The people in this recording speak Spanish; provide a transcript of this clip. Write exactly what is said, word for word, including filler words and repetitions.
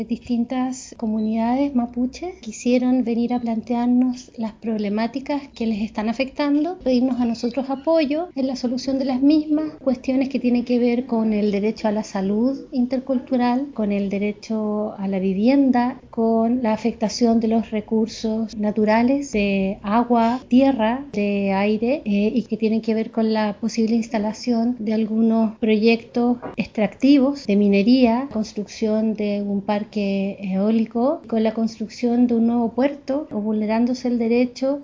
Distintas comunidades mapuches quisieron venir a plantearnos las problemáticas que les están afectando, pedirnos a nosotros apoyo en la solución de las mismas, cuestiones que tienen que ver con el derecho a la salud intercultural, con el derecho a la vivienda, con la afectación de los recursos naturales de agua, tierra, de aire eh, y que tienen que ver con la posible instalación de algunos proyectos extractivos de minería, construcción de un parque eólico, con la construcción de un nuevo puerto o vulnerándose el derecho